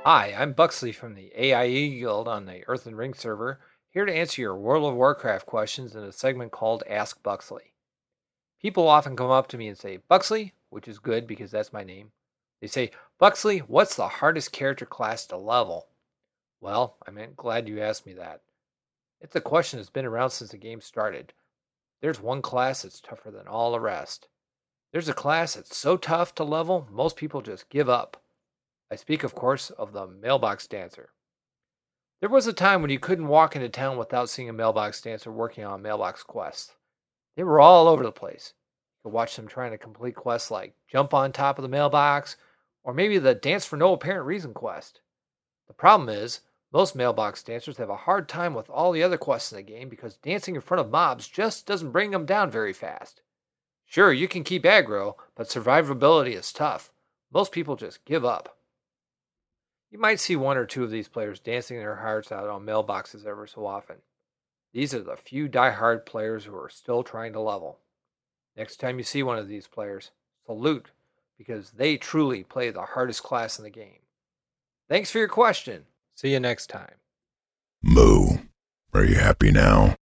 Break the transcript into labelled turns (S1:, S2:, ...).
S1: Hi, I'm Buxley from the AIE Guild on the Earth and Ring server, here to answer your World of Warcraft questions in a segment called Ask Buxley. People often come up to me and say, Buxley, which is good because that's my name. They say, Buxley, what's the hardest character class to level? Well, glad you asked me that. It's a question that's been around since the game started. There's one class that's tougher than all the rest. There's a class that's so tough to level, most people just give up. I speak, of course, of the Mailbox Dancer. There was a time when you couldn't walk into town without seeing a Mailbox Dancer working on mailbox quests. They were all over the place. You could watch them trying to complete quests like jump on top of the mailbox, or maybe the Dance for No Apparent Reason quest. The problem is, most Mailbox Dancers have a hard time with all the other quests in the game because dancing in front of mobs just doesn't bring them down very fast. Sure, you can keep aggro, but survivability is tough. Most people just give up. You might see one or two of these players dancing their hearts out on mailboxes ever so often. These are the few die-hard players who are still trying to level. Next time you see one of these players, salute, because they truly play the hardest class in the game. Thanks for your question. See you next time.
S2: Moo, are you happy now?